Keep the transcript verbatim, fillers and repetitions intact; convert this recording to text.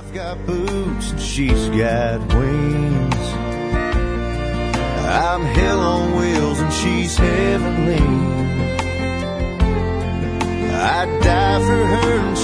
I've got boots and she's got wings. I'm hell on wheels and she's heavenly. I'd die for her and